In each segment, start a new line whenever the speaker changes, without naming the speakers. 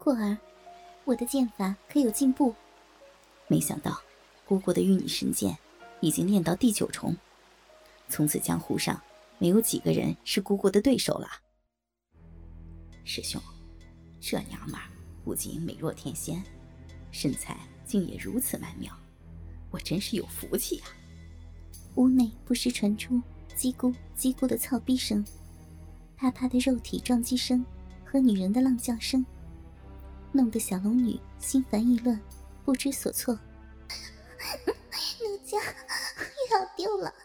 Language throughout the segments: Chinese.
霍儿，我的剑法可有进步？
没想到姑姑的御女神剑已经练到第9重，从此江湖上没有几个人是姑姑的对手了。师兄，这娘们儿不仅美若天仙，身材竟也如此曼妙，我真是有福气啊。
屋内不时传出叽咕叽咕的操逼声，啪啪的肉体撞击声和女人的浪叫声，弄得小龙女心烦意乱，不知所措。奴家又要丢了，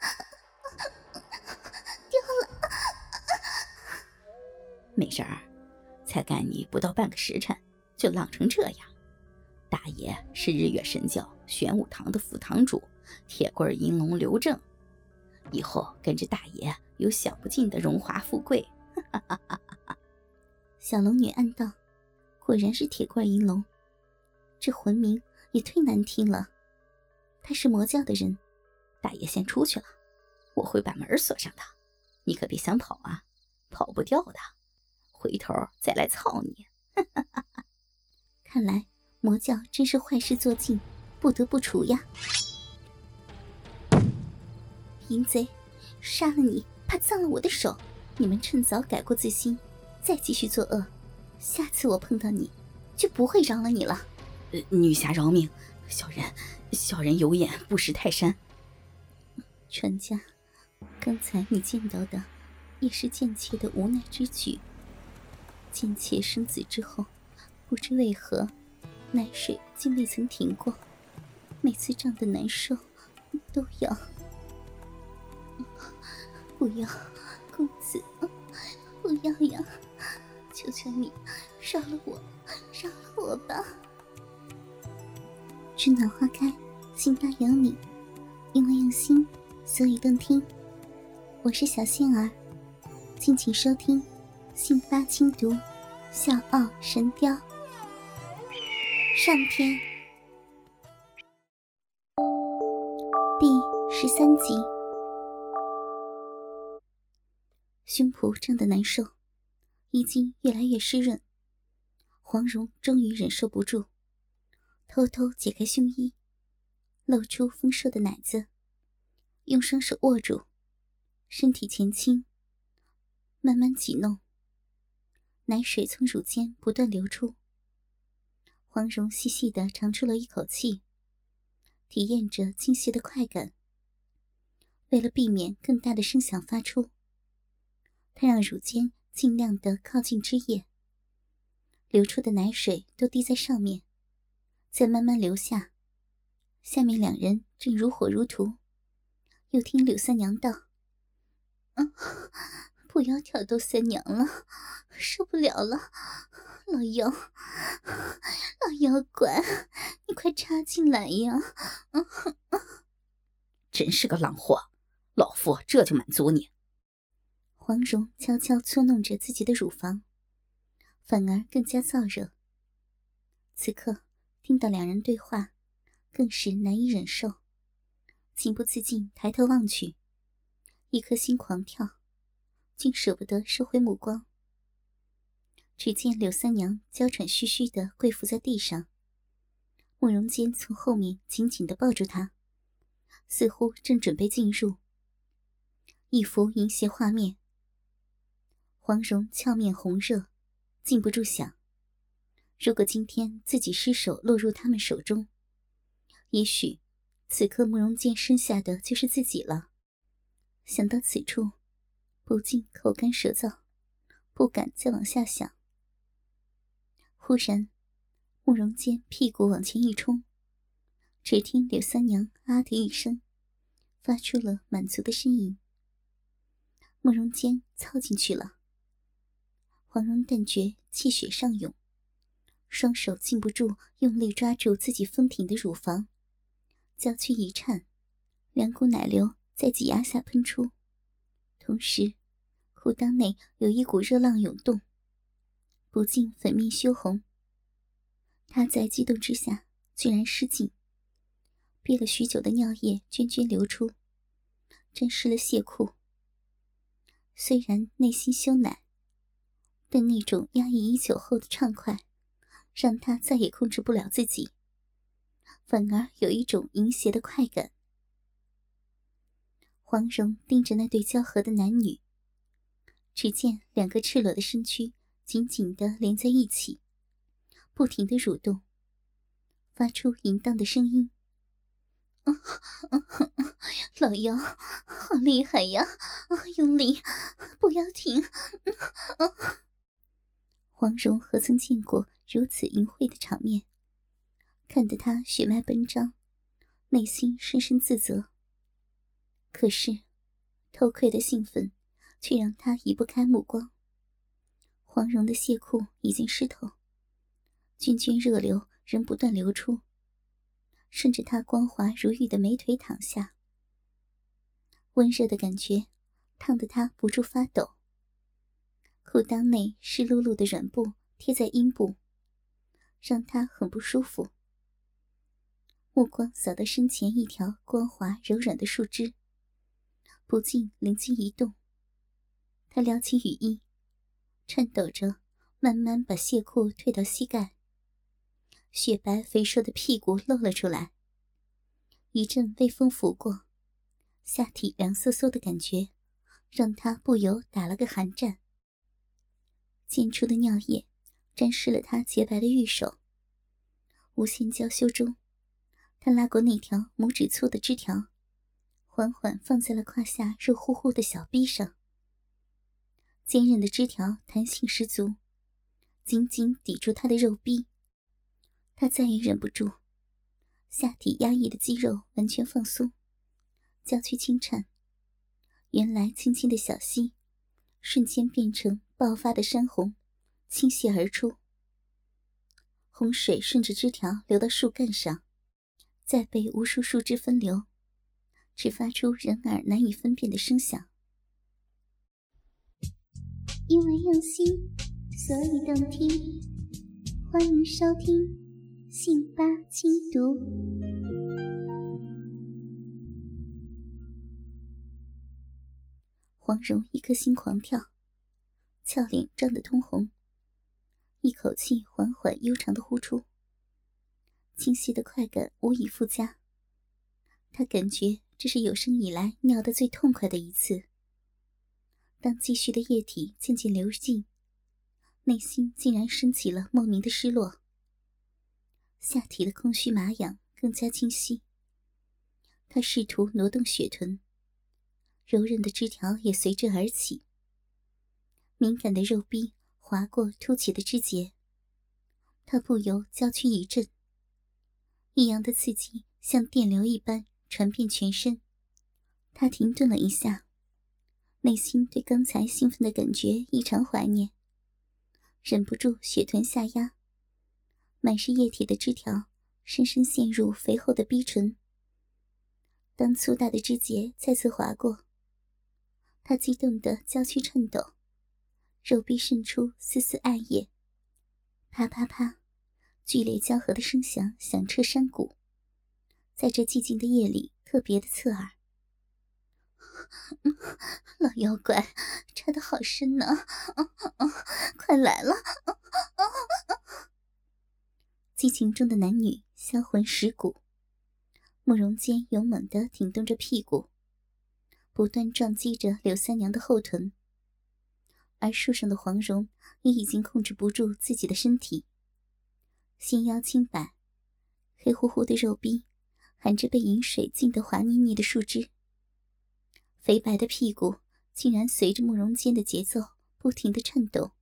丢了。
没事儿，才干你不到半个时辰就浪成这样。大爷是日月神教玄武堂的副堂主铁棍银龙刘正，以后跟着大爷有享不尽的荣华富贵。
小龙女暗道，果然是铁棍银龙，这魂名也忒难听了。他是魔教的人。
大爷先出去了，我会把门锁上的，你可别想跑啊，跑不掉的，回头再来操你。
看来魔教真是坏事做尽，不得不除呀。淫贼，杀了你怕脏了我的手，你们趁早改过自新，再继续作恶，下次我碰到你就不会饶了你了。
女侠饶命，小人有眼不识泰山。
船家，刚才你见到的也是贱妾的无奈之举。贱妾生子之后，不知为何奶水竟未曾停过，每次胀得难受都要。不要，公子，不要呀，求求你饶了我吧。春暖花开，信八有你，因为用心所以动听。我是小仙儿，敬请收听信八轻读笑傲神雕上篇第13集。胸脯胀得难受，衣襟越来越湿润，黄蓉终于忍受不住，偷偷解开胸衣，露出丰硕的奶子，用双手握住，身体前倾，慢慢挤弄，奶水从乳尖不断流出。黄蓉细细地长出了一口气，体验着倾泻的快感。为了避免更大的声响发出，她让乳尖尽量地靠近汁液，流出的奶水都滴在上面，再慢慢流下。下面两人正如火如荼，又听柳三娘道：不要挑逗三娘了，受不了了，老妖怪，你快插进来呀！
真是个浪货，老夫这就满足你。
黄蓉悄悄搓弄着自己的乳房，反而更加燥热。此刻听到两人对话，更是难以忍受，情不自禁抬头望去，一颗心狂跳，竟舍不得收回目光。只见柳三娘娇喘吁吁地跪伏在地上，慕容坚从后面紧紧地抱住她，似乎正准备进入。一幅淫邪画面，黄蓉俏面红热，禁不住想，如果今天自己失手落入他们手中，也许此刻慕容坚生下的就是自己了。想到此处，不禁口干舌燥，不敢再往下想。忽然慕容坚屁股往前一冲，只听柳三娘啊的一声，发出了满足的呻吟。慕容坚操进去了。黄蓉但觉气血上涌，双手禁不住用力抓住自己丰挺的乳房，娇躯一颤，两股奶流在挤压下喷出，同时裤裆内有一股热浪涌动，不禁粉面羞红。她在激动之下居然失禁，憋了许久的尿液涓涓流出，沾湿了亵裤。虽然内心羞赧，但那种压抑已久后的畅快让他再也控制不了自己，反而有一种淫邪的快感。黄蓉盯着那对交合的男女，只见两个赤裸的身躯紧紧地连在一起，不停地蠕动，发出淫荡的声音。老妖，好厉害呀！用力，不要停！黄蓉何曾见过如此淫秽的场面，看得她血脉奔张，内心深深自责。可是偷窥的兴奋却让她移不开目光。黄蓉的亵裤已经湿透，涓涓热流仍不断流出，顺着她光滑如玉的美腿淌下。温热的感觉烫得她不住发抖，裤裆内湿漉漉的软布贴在阴部，让她很不舒服。目光扫到身前一条光滑柔软的树枝，不禁灵机一动。她撩起雨衣，颤抖着慢慢把亵裤退到膝盖，雪白肥硕的屁股露了出来。一阵微风拂过，下体凉飕飕的感觉让她不由打了个寒战。溅出的尿液沾湿了她洁白的玉手，无限娇羞中，她拉过那条拇指粗的枝条，缓缓放在了胯下热乎乎的小臂上。坚韧的枝条弹性十足，紧紧抵住她的肉臂。她再也忍不住，下体压抑的肌肉完全放松，娇躯轻颤，原来青青的小溪瞬间变成爆发的山洪，倾泻而出。洪水顺着枝条流到树干上，再被无数树枝分流，只发出人耳难以分辨的声响。
因为用心，所以动听。欢迎收听信八轻读。
黄蓉一颗心狂跳，俏脸涨得通红，一口气缓缓悠长地呼出，清晰的快感无以复加。她感觉这是有生以来尿得最痛快的一次。当积蓄的液体渐渐流尽，内心竟然升起了莫名的失落。下体的空虚麻痒更加清晰，她试图挪动雪臀，柔韧的枝条也随之而起。敏感的肉壁划过凸起的枝节，她不由娇躯一震，异样的刺激像电流一般传遍全身。她停顿了一下，内心对刚才兴奋的感觉异常怀念，忍不住雪臀下压，满是液体的枝条深深陷入肥厚的逼唇。当粗大的枝节再次划过，她激动的娇躯颤抖，肉壁渗出丝丝艾叶，啪啪啪，剧烈交合的声响响彻山谷，在这寂静的夜里特别的刺耳。老妖怪，插得好深呢！快来了！激情中的男女销魂蚀骨，慕容坚勇猛地挺动着屁股，不断撞击着柳三娘的后臀，而树上的黄蓉也已经控制不住自己的身体，纤腰轻摆，黑乎乎的肉壁含着被饮水浸得滑腻腻的树枝，肥白的屁股竟然随着慕容坚的节奏不停地颤抖。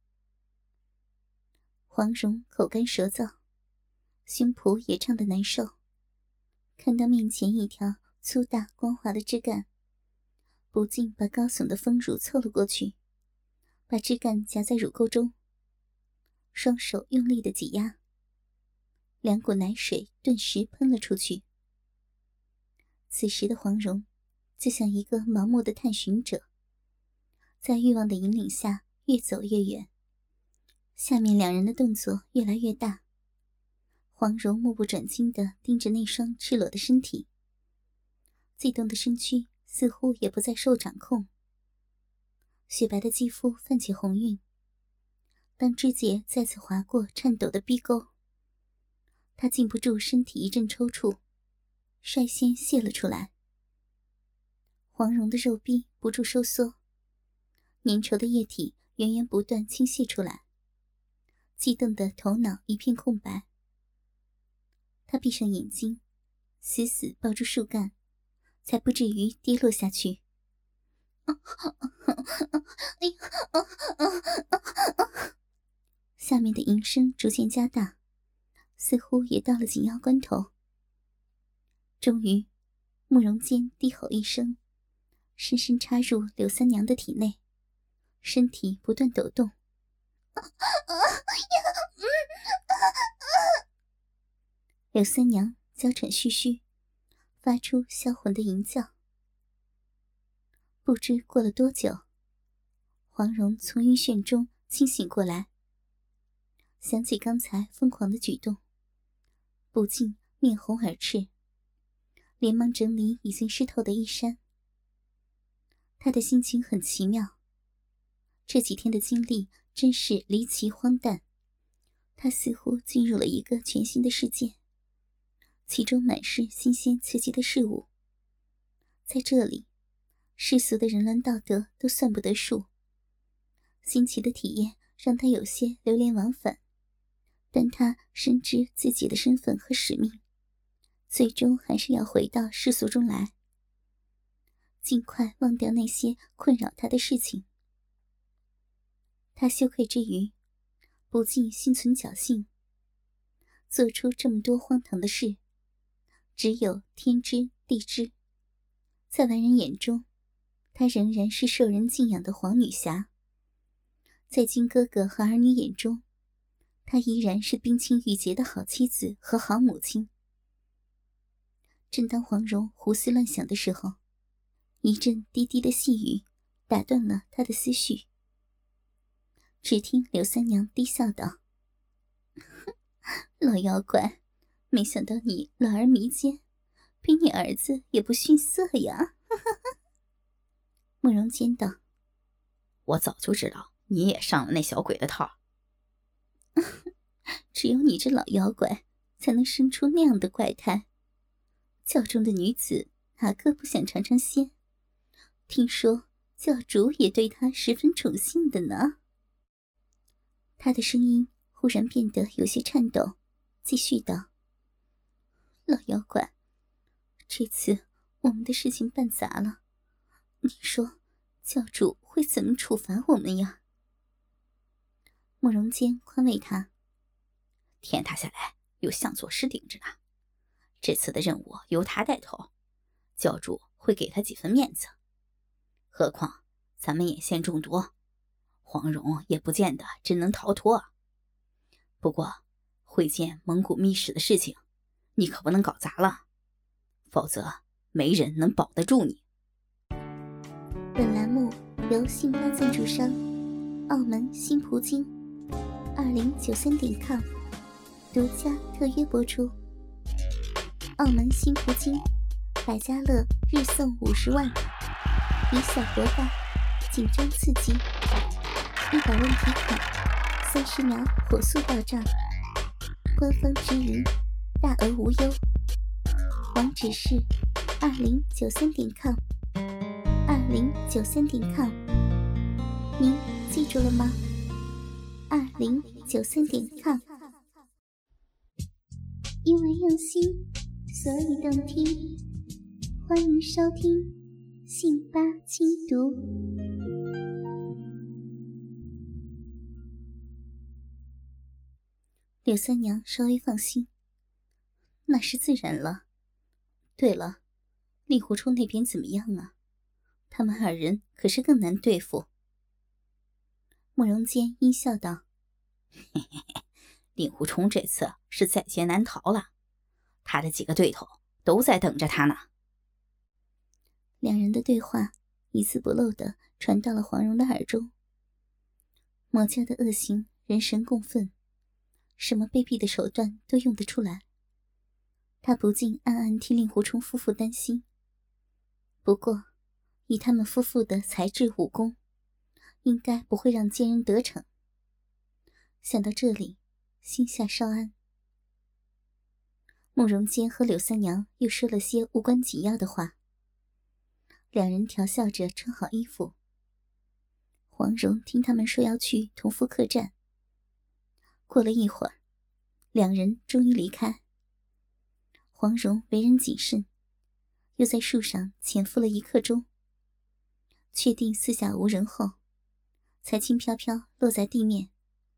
黄蓉口干舌燥，胸脯也胀得难受，看到面前一条粗大光滑的枝干，不禁把高耸的丰乳凑了过去，把枝干夹在乳沟中，双手用力地挤压，两股奶水顿时喷了出去。此时的黄蓉就像一个盲目的探寻者，在欲望的引领下越走越远。下面两人的动作越来越大，黄蓉目不转睛地盯着那双赤裸的身体，悸动的身躯似乎也不再受掌控，雪白的肌肤泛起红晕。当枝节再次划过颤抖的逼沟， 他禁不住身体一阵抽搐，率先泄了出来。黄蓉的肉壁不住收缩，粘稠的液体源源不断倾泻出来，激瞪得头脑一片空白。他闭上眼睛，死死抱住树干，才不至于跌落下去。下面的吟声逐渐加大，似乎也到了紧要关头。终于，慕容坚低吼一声，深深插入柳三娘的体内，身体不断抖动。柳三娘娇喘吁吁，发出销魂的吟叫。不知过了多久，黄蓉从晕眩中清醒过来，想起刚才疯狂的举动，不禁面红耳赤，连忙整理已经湿透的衣衫。她的心情很奇妙，这几天的经历真是离奇荒诞，她似乎进入了一个全新的世界，其中满是新鲜刺激的事物。在这里，世俗的人伦道德都算不得数，新奇的体验让他有些流连忘返，但他深知自己的身份和使命，最终还是要回到世俗中来，尽快忘掉那些困扰他的事情。他羞愧之余，不禁心存侥幸，做出这么多荒唐的事，只有天知地知，在完人眼中，她仍然是受人敬仰的黄女侠，在金哥哥和儿女眼中，她依然是冰清玉洁的好妻子和好母亲。正当黄蓉胡思乱想的时候，一阵低低的细语打断了她的思绪。只听柳三娘低笑道：老妖怪，没想到你老而弥坚，比你儿子也不逊色呀。慕容坚道：
我早就知道你也上了那小鬼的套。
只有你这老妖怪才能生出那样的怪胎，教中的女子哪个不想尝尝鲜？听说教主也对她十分宠幸的呢。他的声音忽然变得有些颤抖，继续道：老妖怪，这次我们的事情办砸了，你说教主会怎么处罚我们呀？慕容坚宽慰他：
天塌下来有向左师顶着呢，这次的任务由他带头，教主会给他几分面子。何况咱们眼线中毒，黄蓉也不见得真能逃脱。不过会见蒙古密使的事情，你可不能搞砸了，否则没人能保得住你。
本栏目由信发赞助商澳门新葡京2093.com 独家特约播出。澳门新葡京百家乐日送50万，以小博大，紧张刺激，100问提款，30秒火速到账，官方直营，大额无忧。网址是2093.com 2093.com， 您记住了吗？2093.com。因为用心，所以动听。欢迎收听信八精读。
柳三娘稍微放心，那是自然了。对了，令狐冲那边怎么样啊？他们二人可是更难对付。慕容坚阴笑道：
嘿嘿嘿，令狐冲这次是在劫难逃了，他的几个对头都在等着他呢。
两人的对话一字不漏地传到了黄蓉的耳中。魔家的恶行人神共愤，什么卑鄙的手段都用得出来。他不禁暗暗替令狐冲夫妇担心。不过以他们夫妇的才智武功，应该不会让奸人得逞。想到这里，心下稍安。 慕容坚和柳三娘又说了些无关紧要的话，两人调笑着穿好衣服。黄蓉听他们说要去同福客栈。过了一会儿，两人终于离开。黄蓉为人谨慎，又在树上潜伏了1刻钟，确定四下无人后，才轻飘飘落在地面。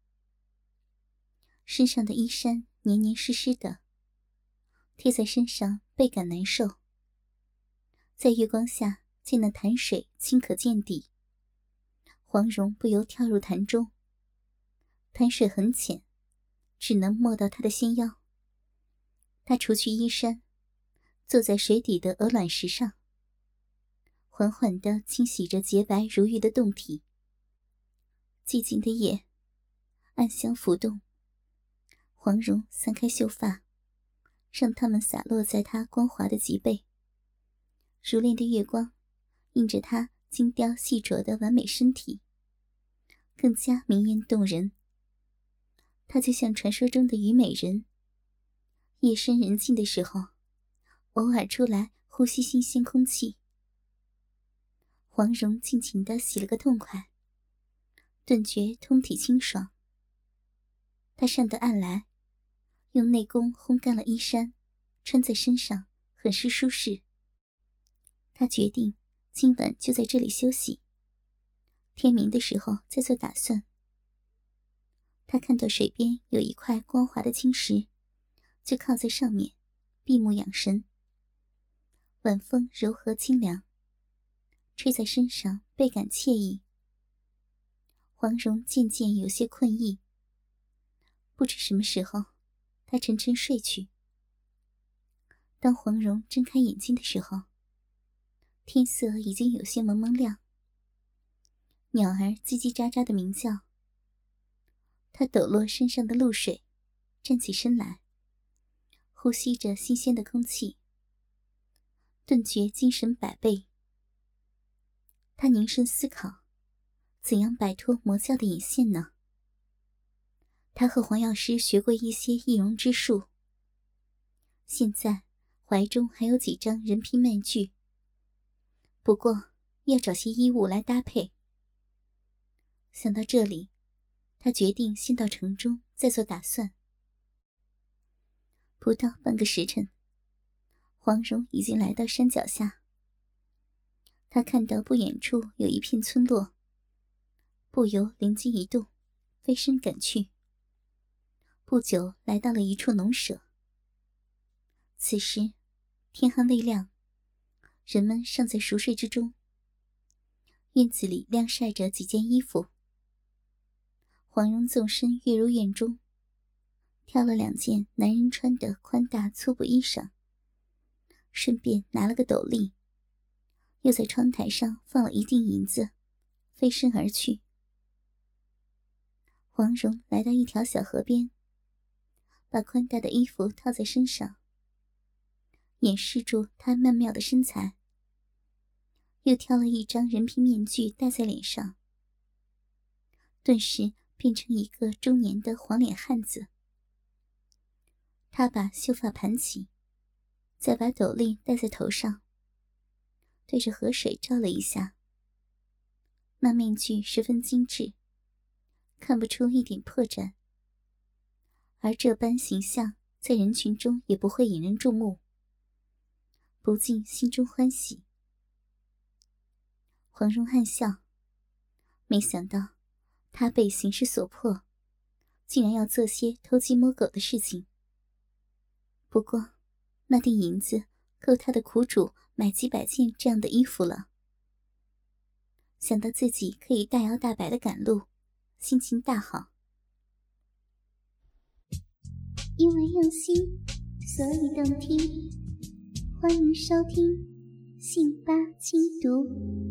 身上的衣衫黏黏湿湿的，贴在身上倍感难受。在月光下见那潭水清可见底，黄蓉不由跳入潭中。潭水很浅，只能没到她的纤腰。她除去衣衫，坐在水底的鹅卵石上，缓缓地清洗着洁白如玉的胴体。寂静的夜，暗香浮动，黄蓉散开秀发，让它们洒落在她光滑的脊背。熟练的月光映着她精雕细琢的完美身体，更加明艳动人。她就像传说中的虞美人，夜深人静的时候，偶尔出来呼吸新鲜空气。黄蓉尽情地洗了个痛快，顿觉通体清爽。她上得岸来，用内功烘干了衣衫，穿在身上很是舒适。她决定今晚就在这里休息，天明的时候再做打算。她看到水边有一块光滑的青石，就靠在上面闭目养神。晚风柔和清凉，吹在身上倍感惬意。黄蓉渐渐有些困意，不知什么时候她沉沉睡去。当黄蓉睁开眼睛的时候，天色已经有些蒙蒙亮，鸟儿叽叽喳喳的鸣叫。她抖落身上的露水，站起身来，呼吸着新鲜的空气，顿觉精神百倍。她凝神思考，怎样摆脱魔教的引线呢？她和黄药师学过一些易容之术，现在怀中还有几张人皮面具，不过要找些衣物来搭配。想到这里，他决定先到城中再做打算。不到半个时辰，黄蓉已经来到山脚下。他看到不远处有一片村落，不由灵机一动，飞身赶去。不久来到了一处农舍。此时天还未亮，人们尚在熟睡之中。院子里晾晒着几件衣服。黄蓉纵身跃入院中，挑了2件男人穿的宽大粗布衣裳，顺便拿了个斗笠，又在窗台上放了一锭银子，飞身而去。黄蓉来到一条小河边，把宽大的衣服套在身上，掩饰住她曼妙的身材，又挑了一张人皮面具戴在脸上，顿时变成一个中年的黄脸汉子。他把秀发盘起，再把斗笠戴在头上，对着河水照了一下。那面具十分精致，看不出一点破绽，而这般形象在人群中也不会引人注目，不禁心中欢喜。黄蓉暗笑，没想到他被形势所迫，竟然要做些偷鸡摸狗的事情。不过那锭银子够他的苦主买几百件这样的衣服了。想到自己可以大摇大摆地赶路，心情大好。
因为用心，所以动听。欢迎收听信八精读。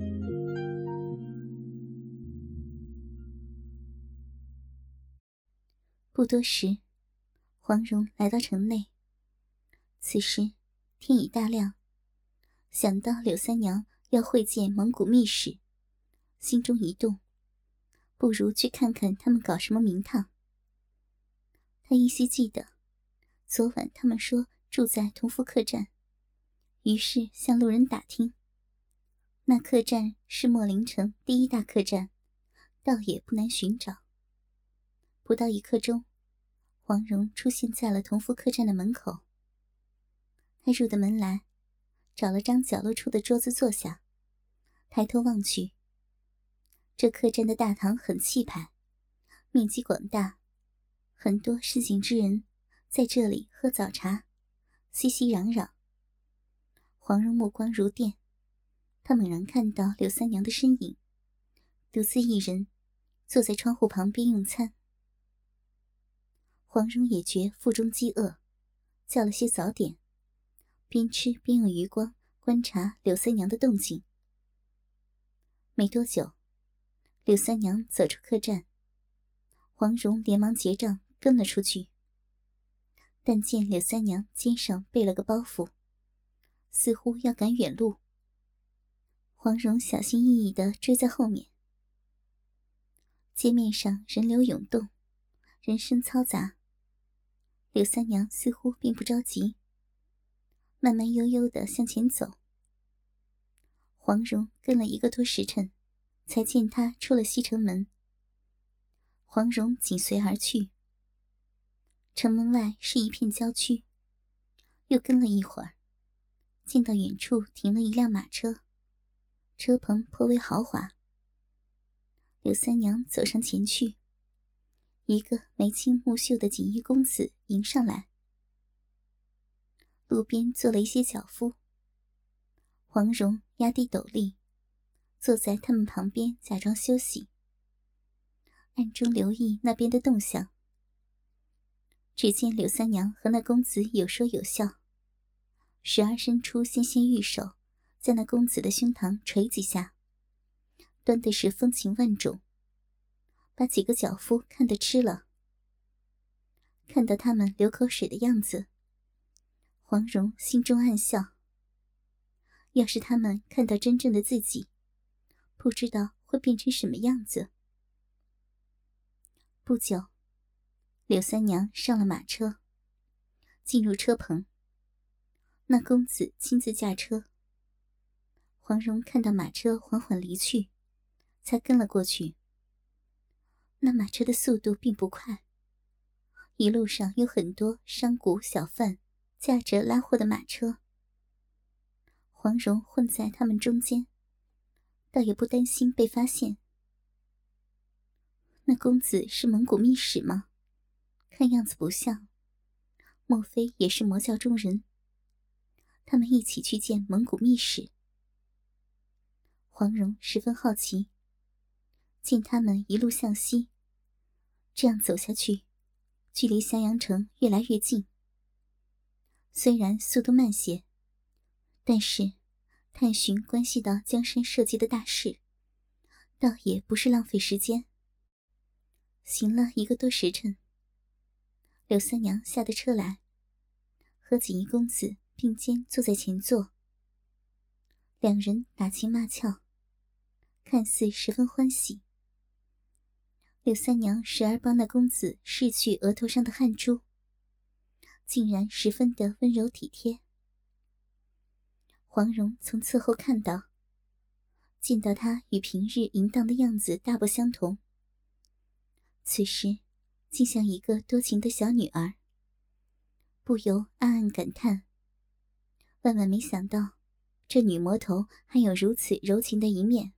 不多时，黄蓉来到城内。此时天已大亮，想到柳三娘要会见蒙古密使，心中一动，不如去看看他们搞什么名堂。他依稀记得，昨晚他们说住在同福客栈，于是向路人打听。那客栈是秣陵城第一大客栈，倒也不难寻找。不到1刻钟，黄蓉出现在了同福客栈的门口。她入的门来，找了张角落处的桌子坐下，抬头望去。这客栈的大堂很气派，面积广大，很多市井之人在这里喝早茶，熙熙攘攘。黄蓉目光如电，她猛然看到柳三娘的身影，独自一人坐在窗户旁边用餐。黄蓉也觉腹中饥饿，叫了些早点，边吃边用余光观察柳三娘的动静。没多久，柳三娘走出客栈，黄蓉连忙结账跟了出去。但见柳三娘肩上背了个包袱，似乎要赶远路。黄蓉小心翼翼地追在后面。街面上人流涌动，人声嘈杂。柳三娘似乎并不着急，慢慢悠悠地向前走。黄蓉跟了1个多时辰，才见她出了西城门。黄蓉紧随而去。城门外是一片郊区，又跟了一会儿，见到远处停了一辆马车，车棚颇为豪华。柳三娘走上前去，一个眉清目秀的锦衣公子迎上来。路边坐了一些脚夫，黄蓉压低斗笠，坐在他们旁边假装休息，暗中留意那边的动向。只见柳三娘和那公子有说有笑，时而伸出纤纤玉手，在那公子的胸膛捶几下，端的是风情万种，把几个脚夫看得吃了。看到他们流口水的样子，黄蓉心中暗笑，要是他们看到真正的自己，不知道会变成什么样子。不久，柳三娘上了马车，进入车棚。那公子亲自驾车。黄蓉看到马车缓缓离去，才跟了过去。那马车的速度并不快，一路上有很多商贾小贩驾着拉货的马车。黄蓉混在他们中间，倒也不担心被发现。那公子是蒙古密使吗？看样子不像，莫非也是魔教中人？他们一起去见蒙古密使。黄蓉十分好奇，见他们一路向西，这样走下去，距离襄阳城越来越近。虽然速度慢些，但是探寻关系到江山社稷的大事，倒也不是浪费时间。行了1个多时辰，柳三娘下得车来，和锦衣公子并肩坐在前座，两人打情骂俏，看似十分欢喜。柳三娘时而帮那公子拭去额头上的汗珠，竟然十分的温柔体贴。黄蓉从侧后看到，见到他与平日淫荡的样子大不相同，此时竟像一个多情的小女儿，不由暗暗感叹，万万没想到这女魔头还有如此柔情的一面。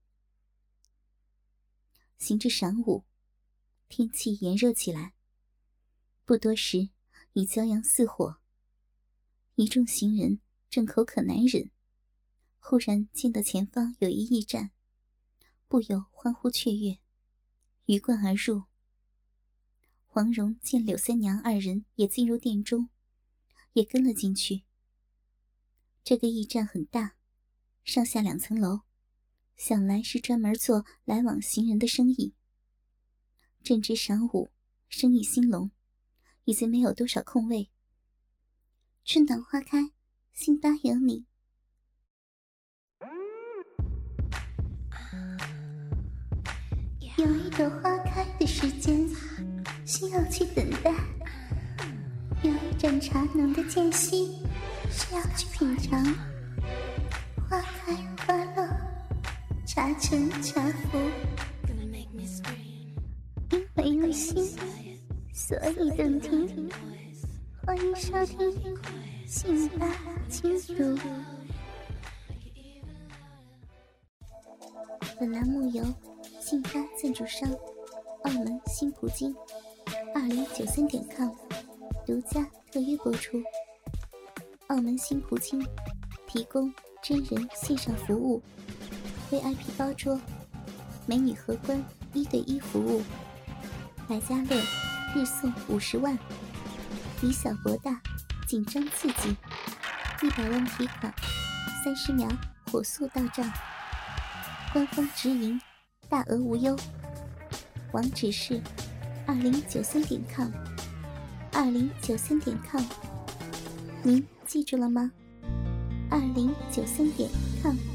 行至晌午，天气炎热起来，不多时已骄阳似火。一众行人正口渴难忍，忽然见到前方有一驿站，不由欢呼雀跃，鱼贯而入。黄蓉见柳三娘二人也进入店中，也跟了进去。这个驿站很大，上下2层楼，想来是专门做来往行人的生意。正值晌午，生意兴隆，已经没有多少空位。
春暖花开，辛巴有你。有一朵花开的时间，需要去等待；有一盏茶浓的间隙是要去品尝花开花落，茶沉茶浮，因为用心所以动听。欢迎收听信吧轻读。本栏目由信吧赞助商澳门新葡京2093.com 独家特约播出。澳门新葡京提供真人线上服务， VIP 包桌，美女荷官1对1服务，百家乐日送50万，以小博大，紧张刺激，100万提款，30秒火速到账，官方直营，大额无忧。网址是2093.com 2093.com， 您记住了吗？2093.com。